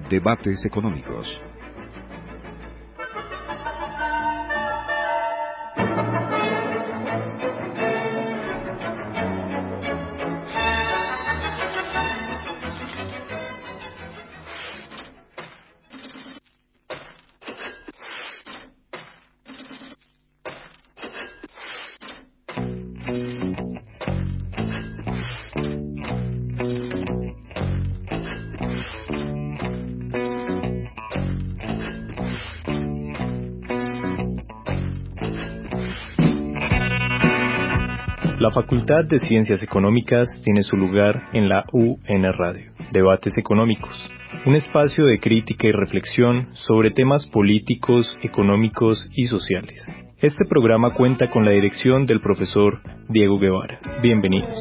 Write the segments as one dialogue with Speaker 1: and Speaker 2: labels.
Speaker 1: Debates económicos.
Speaker 2: La Facultad de Ciencias Económicas tiene su lugar en la UN Radio, Debates Económicos, un espacio de crítica y reflexión sobre temas políticos, económicos y sociales. Este programa cuenta con la dirección del profesor Diego Guevara. Bienvenidos.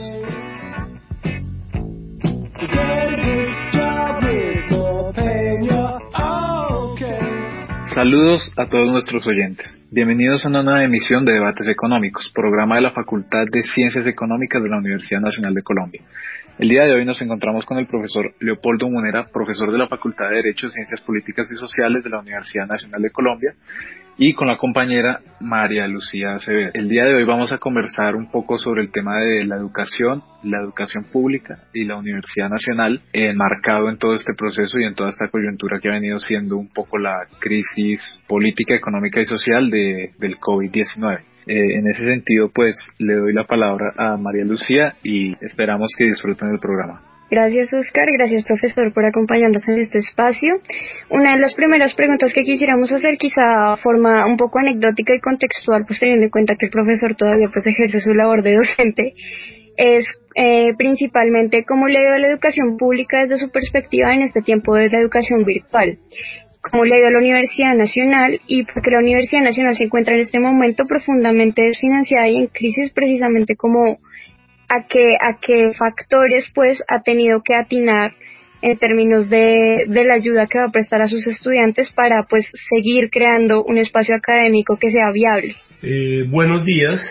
Speaker 3: Saludos a todos nuestros oyentes. Bienvenidos a una nueva emisión de Debates Económicos, programa de la Facultad de Ciencias Económicas de la Universidad Nacional de Colombia. El día de hoy nos encontramos con el profesor Leopoldo Munera, profesor de la Facultad de Derecho, Ciencias Políticas y Sociales de la Universidad Nacional de Colombia, y con la compañera María Lucía Acevedo. El día de hoy vamos a conversar un poco sobre el tema de la educación pública y la Universidad Nacional, enmarcado en todo este proceso y en toda esta coyuntura que ha venido siendo un poco la crisis política, económica y social del COVID-19. En ese sentido, pues, le doy la palabra a María Lucía y esperamos que disfruten del programa.
Speaker 4: Gracias, Oscar. Gracias, profesor, por acompañarnos en este espacio. Una de las primeras preguntas que quisiéramos hacer, quizá de forma un poco anecdótica y contextual, pues teniendo en cuenta que el profesor todavía pues ejerce su labor de docente, es principalmente cómo le ha ido a la educación pública desde su perspectiva en este tiempo de la educación virtual. Cómo le ha ido a la Universidad Nacional y porque la Universidad Nacional se encuentra en este momento profundamente desfinanciada y en crisis, precisamente como a qué factores pues ha tenido que atinar en términos de la ayuda que va a prestar a sus estudiantes para pues seguir creando un espacio académico que sea viable.
Speaker 5: Buenos días,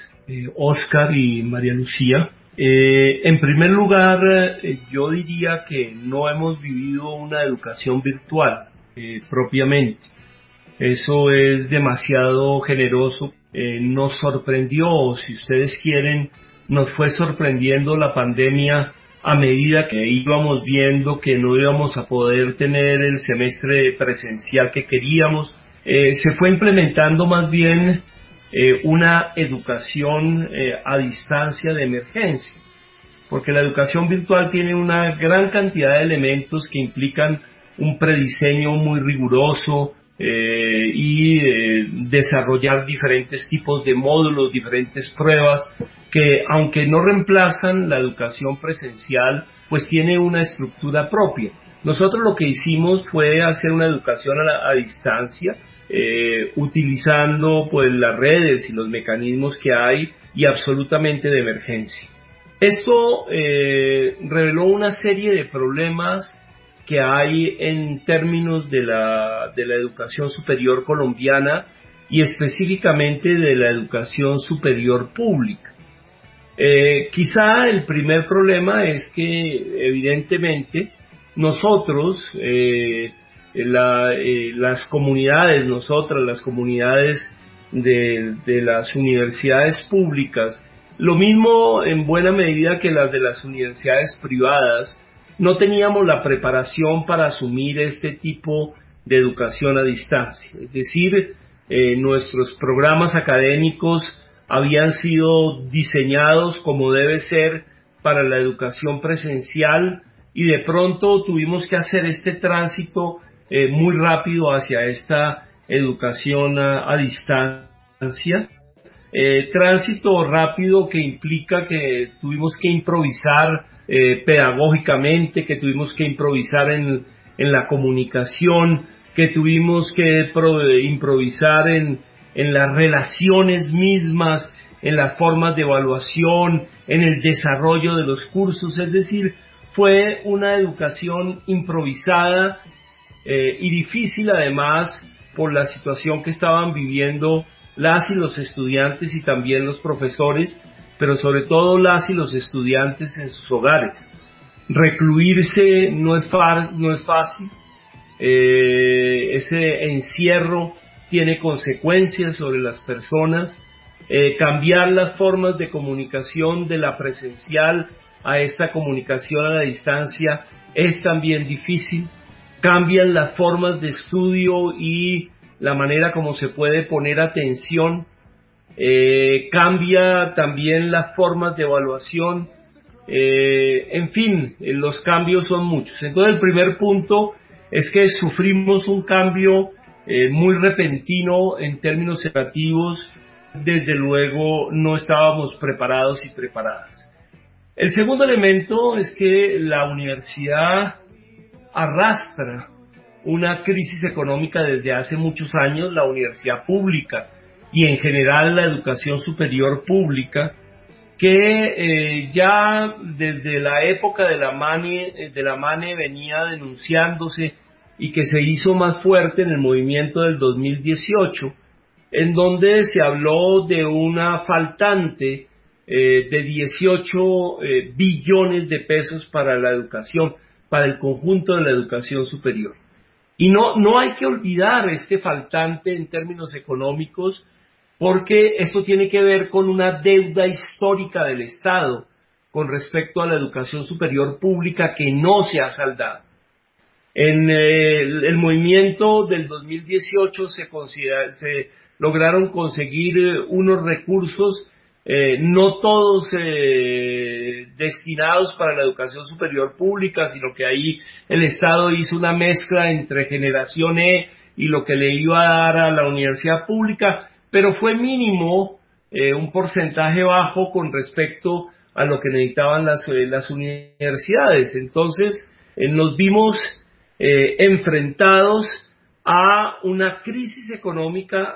Speaker 5: Oscar y María Lucía. En primer lugar, yo diría que no hemos vivido una educación virtual propiamente. Eso es demasiado generoso. Nos sorprendió, o si ustedes quieren, nos fue sorprendiendo la pandemia a medida que íbamos viendo que no íbamos a poder tener el semestre presencial que queríamos. Se fue implementando más bien una educación a distancia de emergencia, porque la educación virtual tiene una gran cantidad de elementos que implican un prediseño muy riguroso, y desarrollar diferentes tipos de módulos, diferentes pruebas que, aunque no reemplazan la educación presencial, pues tiene una estructura propia. Nosotros lo que hicimos fue hacer una educación a distancia, utilizando pues las redes y los mecanismos que hay y absolutamente de emergencia. Esto reveló una serie de problemas que hay en términos de la educación superior colombiana y específicamente de la educación superior pública. Quizá el primer problema es que evidentemente nosotros, las comunidades de las universidades públicas, lo mismo en buena medida que las de las universidades privadas, no teníamos la preparación para asumir este tipo de educación a distancia. Es decir, nuestros programas académicos habían sido diseñados como debe ser para la educación presencial y de pronto tuvimos que hacer este tránsito muy rápido hacia esta educación a distancia. Tránsito rápido que implica que tuvimos que improvisar pedagógicamente, que tuvimos que improvisar en la comunicación, que tuvimos que improvisar en las relaciones mismas, en las formas de evaluación, en el desarrollo de los cursos. Es decir, fue una educación improvisada y difícil, además por la situación que estaban viviendo las y los estudiantes y también los profesores, pero sobre todo las y los estudiantes en sus hogares. Recluirse no es fácil, ese encierro tiene consecuencias sobre las personas. Cambiar las formas de comunicación de la presencial a esta comunicación a la distancia es también difícil. Cambian las formas de estudio y la manera como se puede poner atención. Cambia también las formas de evaluación. En fin, los cambios son muchos. Entonces el primer punto es que sufrimos un cambio muy repentino en términos educativos. Desde luego no estábamos preparados y preparadas. El segundo elemento es que la universidad arrastra una crisis económica desde hace muchos años, la universidad pública y en general la educación superior pública, que ya desde la época de la MANE venía denunciándose y que se hizo más fuerte en el movimiento del 2018, en donde se habló de una faltante de 18 billones de pesos para la educación, para el conjunto de la educación superior. Y no hay que olvidar este faltante en términos económicos, porque esto tiene que ver con una deuda histórica del Estado con respecto a la educación superior pública que no se ha saldado. En el movimiento del 2018 se lograron conseguir unos recursos, no todos destinados para la educación superior pública, sino que ahí el Estado hizo una mezcla entre generación E y lo que le iba a dar a la universidad pública, pero fue mínimo, un porcentaje bajo con respecto a lo que necesitaban las universidades. Entonces nos vimos enfrentados a una crisis económica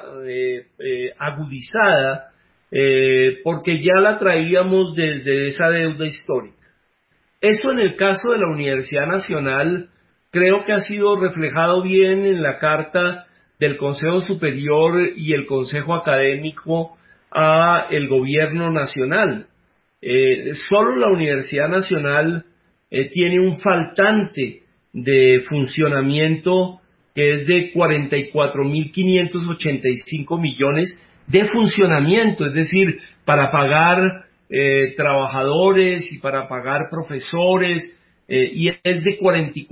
Speaker 5: agudizada, porque ya la traíamos desde esa deuda histórica. Eso en el caso de la Universidad Nacional creo que ha sido reflejado bien en la carta del Consejo Superior y el Consejo Académico a el Gobierno Nacional. Solo la Universidad Nacional tiene un faltante de funcionamiento que es de 44.585 millones de funcionamiento, es decir, para pagar trabajadores y para pagar profesores, y es de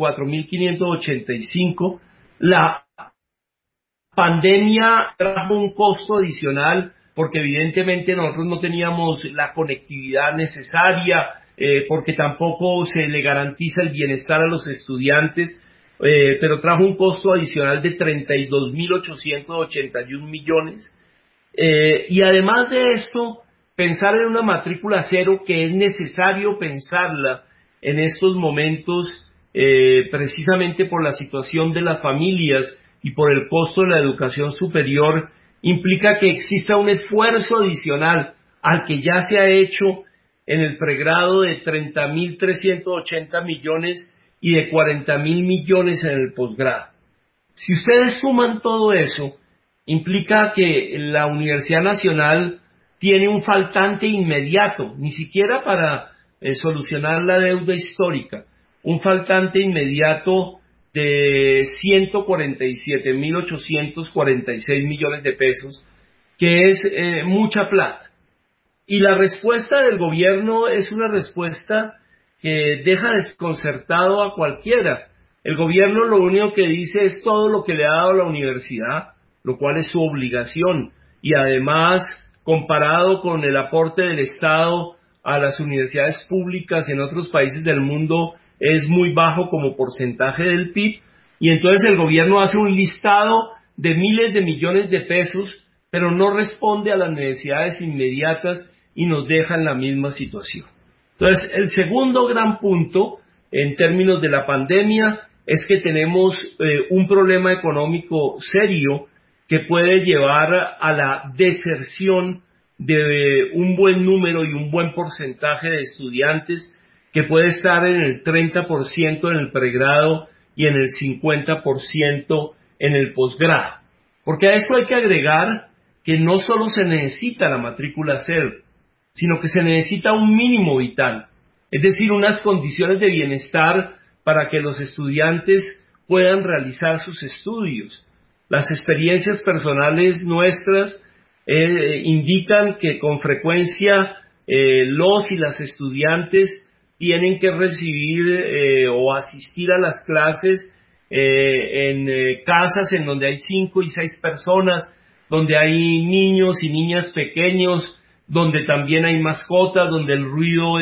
Speaker 5: 44.585. La pandemia trajo un costo adicional porque evidentemente nosotros no teníamos la conectividad necesaria, porque tampoco se le garantiza el bienestar a los estudiantes, pero trajo un costo adicional de 32.881 millones. Y además de esto, pensar en una matrícula cero, que es necesario pensarla en estos momentos, precisamente por la situación de las familias y por el costo de la educación superior, implica que exista un esfuerzo adicional al que ya se ha hecho en el pregrado de 30.380 millones y de 40.000 millones en el posgrado. Si ustedes suman todo eso, implica que la Universidad Nacional tiene un faltante inmediato, ni siquiera para solucionar la deuda histórica, un faltante inmediato de 147.846 millones de pesos, que es mucha plata. Y la respuesta del gobierno es una respuesta que deja desconcertado a cualquiera. El gobierno lo único que dice es todo lo que le ha dado la universidad, lo cual es su obligación, y además, comparado con el aporte del Estado a las universidades públicas en otros países del mundo, es muy bajo como porcentaje del PIB, y entonces el gobierno hace un listado de miles de millones de pesos, pero no responde a las necesidades inmediatas y nos deja en la misma situación. Entonces, el segundo gran punto en términos de la pandemia es que tenemos un problema económico serio que puede llevar a la deserción de un buen número y un buen porcentaje de estudiantes, que puede estar en el 30% en el pregrado y en el 50% en el posgrado. Porque a esto hay que agregar que no solo se necesita la matrícula cero, sino que se necesita un mínimo vital, es decir, unas condiciones de bienestar para que los estudiantes puedan realizar sus estudios. Las experiencias personales nuestras indican que con frecuencia los y las estudiantes tienen que recibir o asistir a las clases en casas en donde hay 5 y 6 personas, donde hay niños y niñas pequeños, donde también hay mascotas, donde el ruido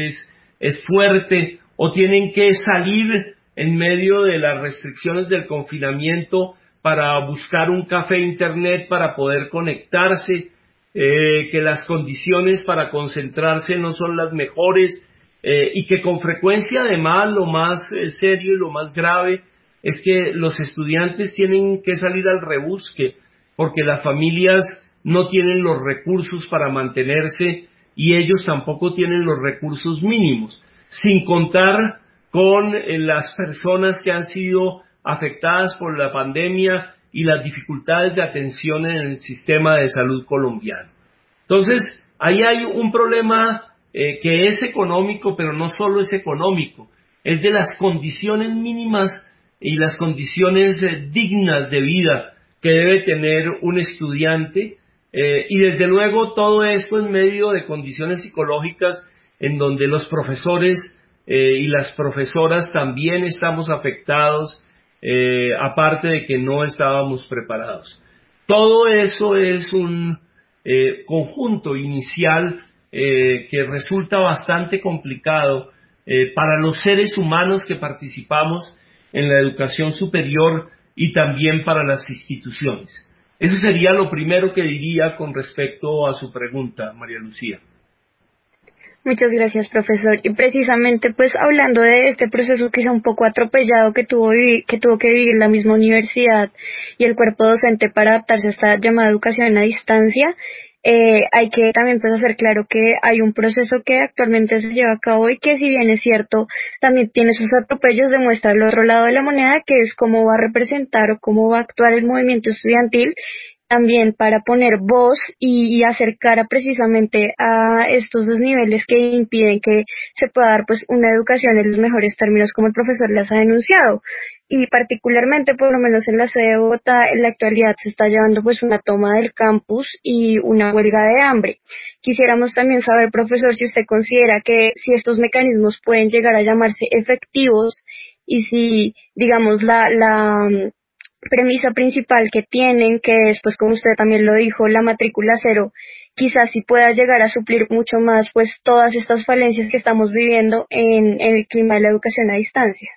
Speaker 5: es fuerte, o tienen que salir en medio de las restricciones del confinamiento para buscar un café internet para poder conectarse, que las condiciones para concentrarse no son las mejores, y que con frecuencia además lo más serio y lo más grave es que los estudiantes tienen que salir al rebusque porque las familias no tienen los recursos para mantenerse y ellos tampoco tienen los recursos mínimos, sin contar con las personas que han sido afectadas por la pandemia y las dificultades de atención en el sistema de salud colombiano. Entonces, ahí hay un problema que es económico, pero no solo es económico, es de las condiciones mínimas y las condiciones dignas de vida que debe tener un estudiante, y desde luego todo esto en medio de condiciones psicológicas en donde los profesores y las profesoras también estamos afectados, aparte de que no estábamos preparados. Todo eso es un conjunto inicial que resulta bastante complicado para los seres humanos que participamos en la educación superior y también para las instituciones. Eso sería lo primero que diría con respecto a su pregunta, María Lucía.
Speaker 4: Muchas gracias, profesor. Y precisamente, pues, hablando de este proceso quizá un poco atropellado que tuvo que vivir la misma universidad y el cuerpo docente para adaptarse a esta llamada educación a distancia, hay que también pues hacer claro que hay un proceso que actualmente se lleva a cabo y que, si bien es cierto, también tiene sus atropellos, demuestra el otro lado de la moneda, que es cómo va a representar o cómo va a actuar el movimiento estudiantil también para poner voz y acercar precisamente a estos desniveles que impiden que se pueda dar pues una educación en los mejores términos, como el profesor las ha denunciado. Y particularmente, por lo menos en la sede de Bogotá, en la actualidad se está llevando pues una toma del campus y una huelga de hambre. Quisiéramos también saber, profesor, si usted considera que si estos mecanismos pueden llegar a llamarse efectivos y si, digamos, la premisa principal que tienen, que es, pues como usted también lo dijo, la matrícula cero, quizás sí pueda llegar a suplir mucho más pues todas estas falencias que estamos viviendo en el clima de la educación a distancia.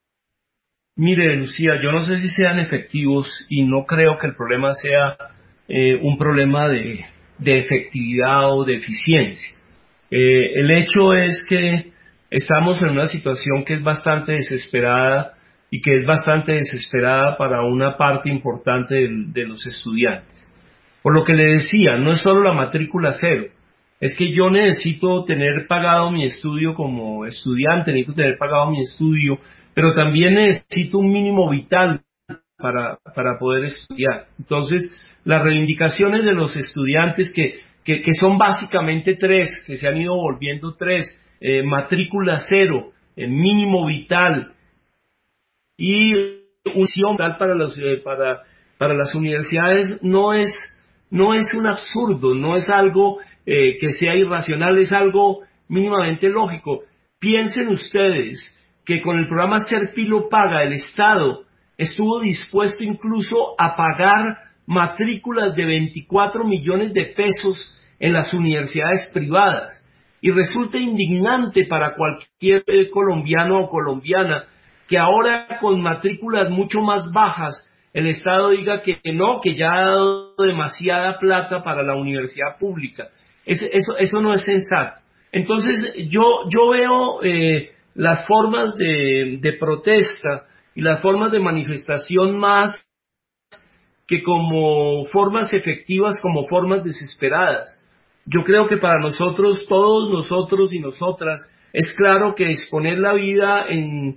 Speaker 5: Mire, Lucía, yo no sé si sean efectivos y no creo que el problema sea un problema de efectividad o de eficiencia. El hecho es que estamos en una situación que es bastante desesperada y que es bastante desesperada para una parte importante de los estudiantes. Por lo que le decía, no es solo la matrícula cero, es que yo necesito tener pagado mi estudio como estudiante, necesito tener pagado mi estudio, pero también necesito un mínimo vital para poder estudiar. Entonces, las reivindicaciones de los estudiantes que son básicamente 3, que se han ido volviendo 3, matrícula cero, mínimo vital, y una tal para las universidades no es un absurdo, no es algo que sea irracional, es algo mínimamente lógico. Piensen ustedes que con el programa Serpilo Paga el Estado estuvo dispuesto incluso a pagar matrículas de 24 millones de pesos en las universidades privadas, y resulta indignante para cualquier colombiano o colombiana que ahora con matrículas mucho más bajas el Estado diga que no, que ya ha dado demasiada plata para la universidad pública. Eso no es sensato. Entonces yo veo las formas de protesta y las formas de manifestación más que como formas efectivas, como formas desesperadas. Yo creo que para nosotros, todos nosotros y nosotras, es claro que exponer la vida en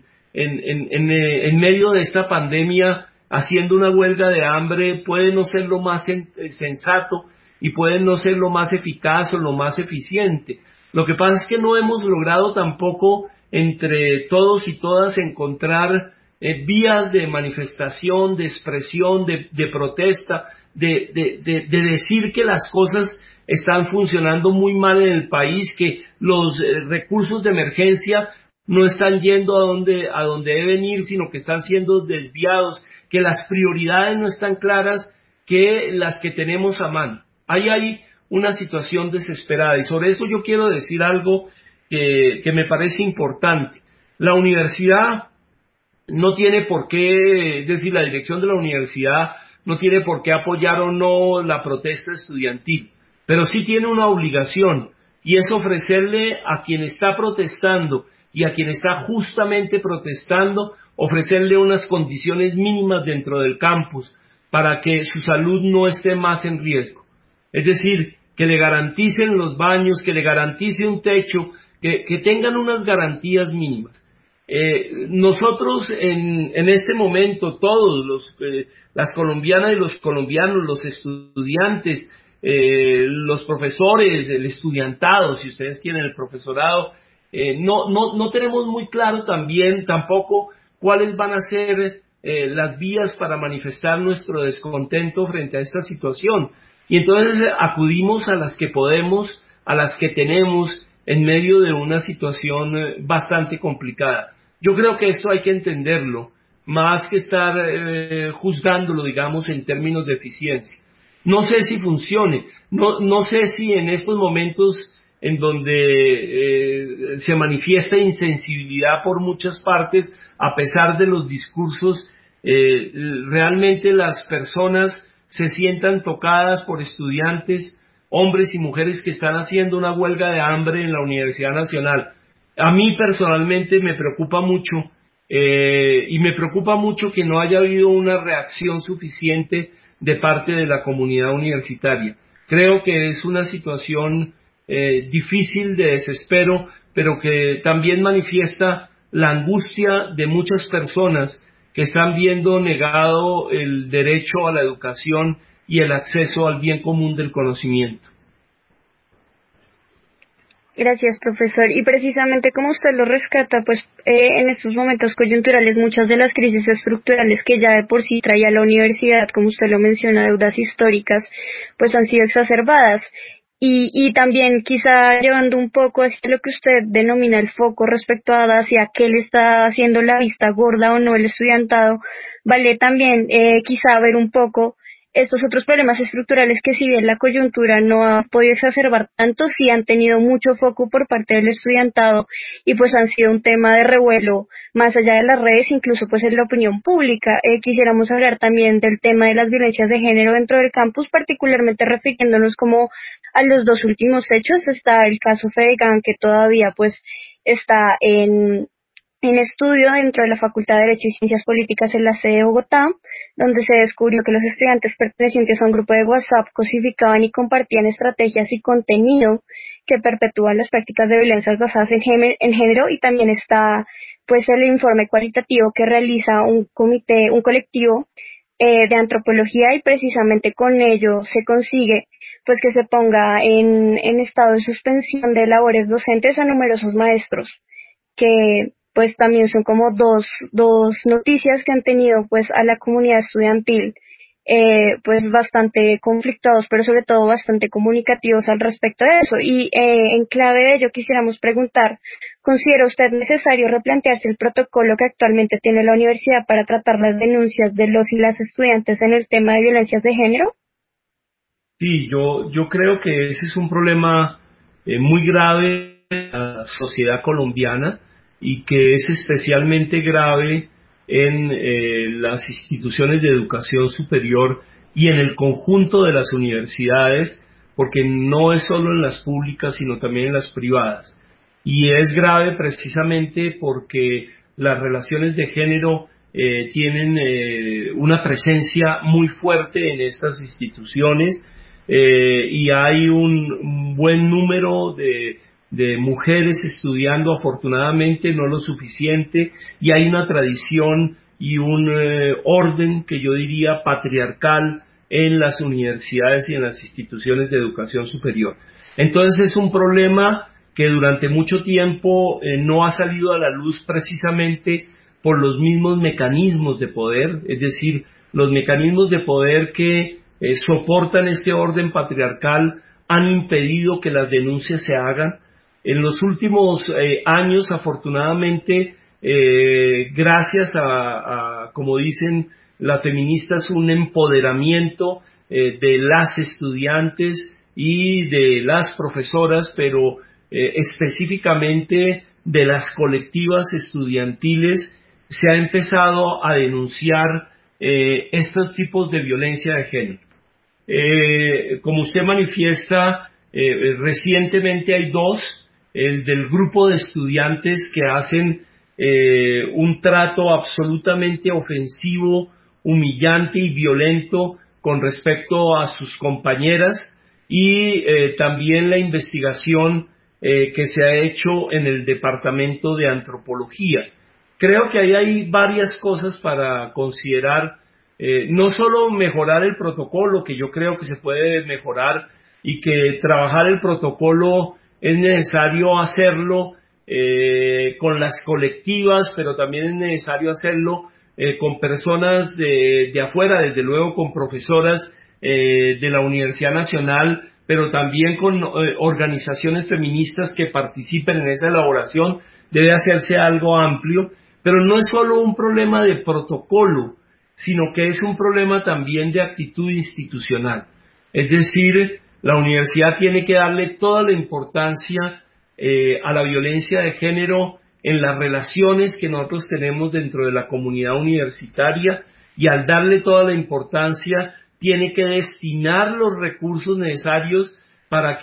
Speaker 5: medio de esta pandemia haciendo una huelga de hambre puede no ser lo más sensato y puede no ser lo más eficaz o lo más eficiente. Lo que pasa es que no hemos logrado tampoco entre todos y todas encontrar vías de manifestación, de expresión, de protesta, de decir que las cosas están funcionando muy mal en el país, que los recursos de emergencia no están yendo a donde deben ir, sino que están siendo desviados, que las prioridades no están claras que las que tenemos a mano. Ahí hay una situación desesperada, y sobre eso yo quiero decir algo que me parece importante. La universidad no tiene por qué, es decir, la dirección de la universidad no tiene por qué apoyar o no la protesta estudiantil, pero sí tiene una obligación, y es ofrecerle a quien está protestando y a quien está justamente protestando, ofrecerle unas condiciones mínimas dentro del campus para que su salud no esté más en riesgo. Es decir, que le garanticen los baños, que le garantice un techo, que tengan unas garantías mínimas. Nosotros en este momento, todos las colombianas y los colombianos, los estudiantes, los profesores, el estudiantado, si ustedes quieren, el profesorado, no tenemos muy claro tampoco cuáles van a ser las vías para manifestar nuestro descontento frente a esta situación. Y entonces acudimos a las que podemos, a las que tenemos, en medio de una situación bastante complicada. Yo creo que esto hay que entenderlo, más que estar juzgándolo, digamos, en términos de eficiencia. No sé si funcione, no sé si en estos momentos en donde se manifiesta insensibilidad por muchas partes, a pesar de los discursos, realmente las personas se sientan tocadas por estudiantes, hombres y mujeres que están haciendo una huelga de hambre en la Universidad Nacional. A mí personalmente me preocupa mucho, y me preocupa mucho que no haya habido una reacción suficiente de parte de la comunidad universitaria. Creo que es una situación difícil, de desespero, pero que también manifiesta la angustia de muchas personas que están viendo negado el derecho a la educación y el acceso al bien común del conocimiento.
Speaker 4: Gracias, profesor. Y precisamente como usted lo rescata, pues en estos momentos coyunturales muchas de las crisis estructurales que ya de por sí traía la universidad, como usted lo menciona, deudas históricas, pues han sido exacerbadas. Y también quizá llevando un poco hacia lo que usted denomina el foco respecto a hacia qué le está haciendo la vista gorda o no el estudiantado, vale también quizá ver un poco estos otros problemas estructurales que si bien la coyuntura no ha podido exacerbar tanto, sí han tenido mucho foco por parte del estudiantado y pues han sido un tema de revuelo más allá de las redes, incluso pues en la opinión pública. Quisiéramos hablar también del tema de las violencias de género dentro del campus, particularmente refiriéndonos como a los dos últimos hechos. Está el caso Fedegan, que todavía pues está en estudio dentro de la Facultad de Derecho y Ciencias Políticas en la sede de Bogotá, donde se descubrió que los estudiantes pertenecientes a un grupo de WhatsApp cosificaban y compartían estrategias y contenido que perpetúan las prácticas de violencias basadas en género, y también está pues el informe cualitativo que realiza un colectivo de antropología, y precisamente con ello se consigue pues que se ponga en estado de suspensión de labores docentes a numerosos maestros, que pues también son como dos noticias que han tenido pues a la comunidad estudiantil pues bastante conflictuados, pero sobre todo bastante comunicativos al respecto de eso. Y en clave de ello quisiéramos preguntar, ¿considera usted necesario replantearse el protocolo que actualmente tiene la universidad para tratar las denuncias de los y las estudiantes en el tema de violencias de género?
Speaker 5: Sí, yo creo que ese es un problema muy grave en la sociedad colombiana, y que es especialmente grave en las instituciones de educación superior y en el conjunto de las universidades, porque no es solo en las públicas, sino también en las privadas. Y es grave precisamente porque las relaciones de género tienen una presencia muy fuerte en estas instituciones, y hay un buen número de mujeres estudiando, afortunadamente no lo suficiente, y hay una tradición y un orden que yo diría patriarcal en las universidades y en las instituciones de educación superior. Entonces es un problema que durante mucho tiempo no ha salido a la luz, precisamente por los mismos mecanismos de poder, es decir, los mecanismos de poder que soportan este orden patriarcal han impedido que las denuncias se hagan. En los últimos años, afortunadamente, gracias a, como dicen las feministas, un empoderamiento de las estudiantes y de las profesoras, pero específicamente de las colectivas estudiantiles, se ha empezado a denunciar estos tipos de violencia de género. Como usted manifiesta, recientemente hay dos, el del grupo de estudiantes que hacen un trato absolutamente ofensivo, humillante y violento con respecto a sus compañeras, y también la investigación que se ha hecho en el Departamento de Antropología. Creo que ahí hay varias cosas para considerar, no solo mejorar el protocolo, que yo creo que se puede mejorar, y que trabajar el protocolo es necesario hacerlo con las colectivas, pero también es necesario hacerlo con personas de afuera, desde luego con profesoras de la Universidad Nacional, pero también con organizaciones feministas que participen en esa elaboración. Debe hacerse algo amplio, pero no es solo un problema de protocolo, sino que es un problema también de actitud institucional. Es decir, la universidad tiene que darle toda la importancia a la violencia de género en las relaciones que nosotros tenemos dentro de la comunidad universitaria, y al darle toda la importancia tiene que destinar los recursos necesarios para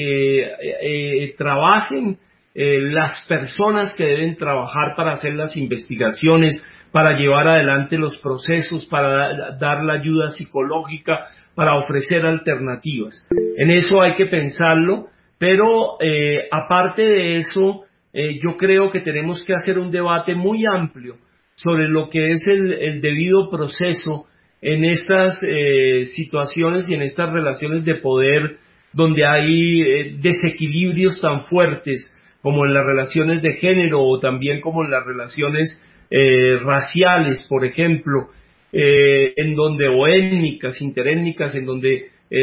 Speaker 5: que trabajen las personas que deben trabajar para hacer las investigaciones, para llevar adelante los procesos, para dar la ayuda psicológica, para ofrecer alternativas. En eso hay que pensarlo, pero aparte de eso, yo creo que tenemos que hacer un debate muy amplio sobre lo que es el debido proceso en estas situaciones y en estas relaciones de poder donde hay desequilibrios tan fuertes como en las relaciones de género, o también como en las relaciones raciales, por ejemplo, en donde, o étnicas, interétnicas, en donde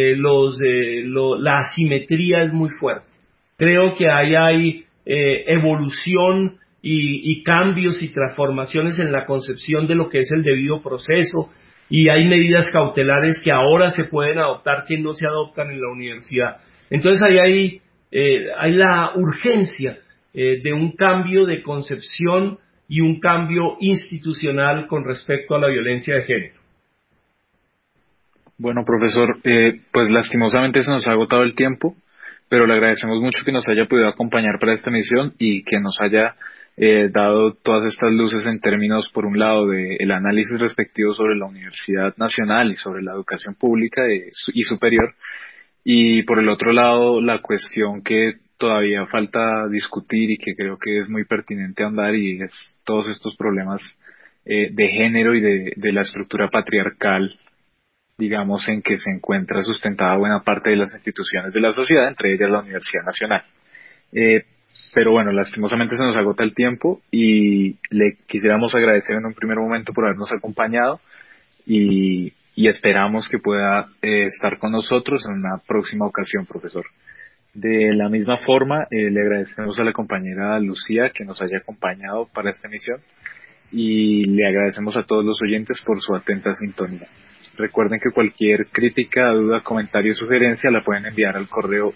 Speaker 5: la asimetría es muy fuerte. Creo que ahí hay evolución y cambios y transformaciones en la concepción de lo que es el debido proceso, y hay medidas cautelares que ahora se pueden adoptar que no se adoptan en la universidad. Entonces ahí hay la urgencia de un cambio de concepción y un cambio institucional con respecto a la violencia de género.
Speaker 3: Bueno, profesor, pues lastimosamente se nos ha agotado el tiempo, pero le agradecemos mucho que nos haya podido acompañar para esta emisión y que nos haya dado todas estas luces en términos, por un lado, del análisis respectivo sobre la Universidad Nacional y sobre la educación pública y superior, y por el otro lado, la cuestión que todavía falta discutir y que creo que es muy pertinente ahondar, y es todos estos problemas de género y de la estructura patriarcal, digamos, en que se encuentra sustentada buena parte de las instituciones de la sociedad, entre ellas la Universidad Nacional. Pero bueno, lastimosamente se nos agota el tiempo y le quisiéramos agradecer en un primer momento por habernos acompañado y esperamos que pueda estar con nosotros en una próxima ocasión, profesor. De la misma forma, le agradecemos a la compañera Lucía que nos haya acompañado para esta emisión, y le agradecemos a todos los oyentes por su atenta sintonía. Recuerden que cualquier crítica, duda, comentario o sugerencia la pueden enviar al correo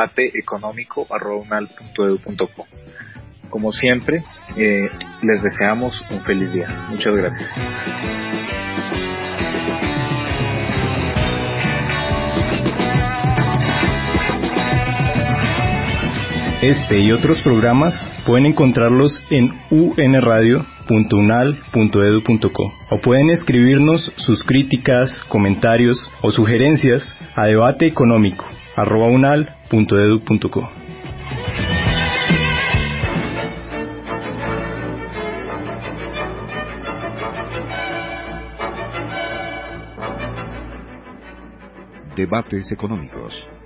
Speaker 3: debateeconómico@unal.edu.co. Como siempre, les deseamos un feliz día. Muchas gracias.
Speaker 2: Este y otros programas pueden encontrarlos en unradio.unal.edu.co, o pueden escribirnos sus críticas, comentarios o sugerencias a debateeconómico@unal.edu.co.
Speaker 1: Debates económicos.